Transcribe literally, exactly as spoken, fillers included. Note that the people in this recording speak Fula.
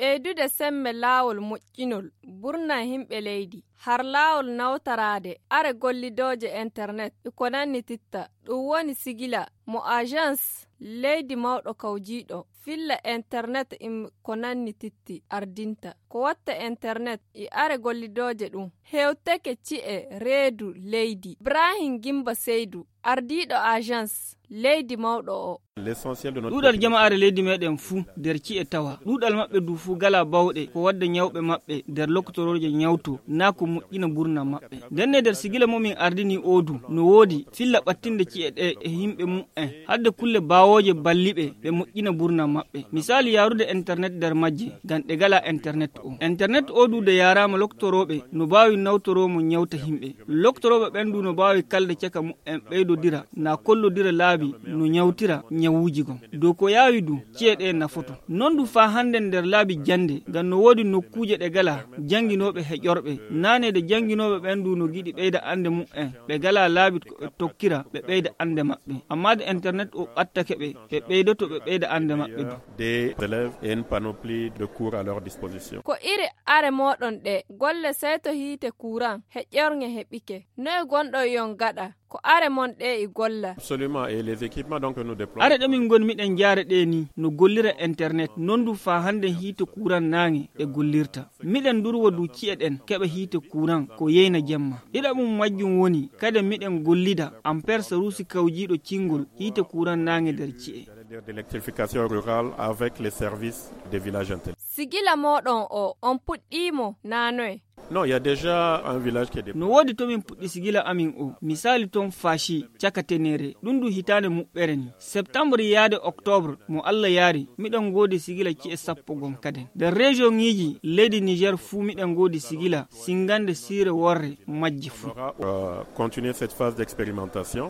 ɓeydude semme laawol moƴƴinol burna himɓe leydi har laawol nawtarade are gollidoje internet e ko nanni titta ɗum woni sigila mo agence leydi mawɗo kawjiiɗo filla internet e ko nanni titti ardinta ko watta internet e are gollidoje ɗum hewteke ci'e reedu leydi. Ibrahim Gimba Seydou ardiiɗo agence leydi mawɗo o. ɗuuɗal jama'are leydi meɗen fuu nder ci'e tawa ɗuuɗal maɓɓe du fuu gala bawɗe ko wadda ñawɓe maɓɓe nder lokotoroje ñawto naa ko moƴƴina burna maɓɓe. Ndenne nder sigila momin ardini odu no woodi filla ɓattinde ci'e ɗe e yimɓe mum'en hadde kulle bawoje balliɓe ɓe moƴƴina burna maɓɓe. Misali yarude internet nder majje ngam ɗe gala internet o. Internet odu de yarama lokotoroɓe no bawi nawtoromo ñawta himɓe. Lokotoroɓe ɓendu no bawi kalde caka mum'en ɓeydodira na kollodira laabi no ñawtira ñawuji gon dow ko yawi du ci'e ɗe nafoto non du fa hande nder laabi jande ngam no woodi nokkuje ɗe gala janginoɓe heƴorɓe nanede janginoɓe ɓendu no giɗi ɓeyda ande mum'en ɓe gala laabi ko ɓe tokkira ɓe ɓeyda ande maɓɓe amma de internet o ɓattake ɓe ɓe ɓeydoto ɓe ɓeyda ande maɓɓe du. Des élèves et une panoplie de cours à leur disposition. Ko iri are moɗon ɗe golle sey to hiite kuran heƴƴorŋe heɓike noye gonɗo yon gaɗa ko are mon ɗe e golla. Absolument, et les équipements donc que nous déployons. Are ɗomin gon miɗen jaare ɗe ni no gollira internet non du fa hande hiite kuran naŋe e gollirta miɗen durwo du ci'e ɗen keɓa hiite kuran ko yeyna jemma ɗiɗa mum majjum woni kada miɗen gollida ampere sarusi kawjiɗo cingol hiite kuran naŋe nder ci'e. De l'électrification rurale avec les services des villages intelligents. Sigila moɗon o on puɗɗimo nanoe. Non, il y a déjà un village qui est développé. No wodi to min puɗɗi sigila amin o misali ton fashi caka tenere ɗum du hitande muɓɓere ni septembre yaade octobre mo Allah yaari miɗen godi sigila ci'e sappo gon kaden nder région ngiji leydi Niger fuu miɗen godi sigila singande sire worre majji fuu. On va euh, continuer cette phase d'expérimentation.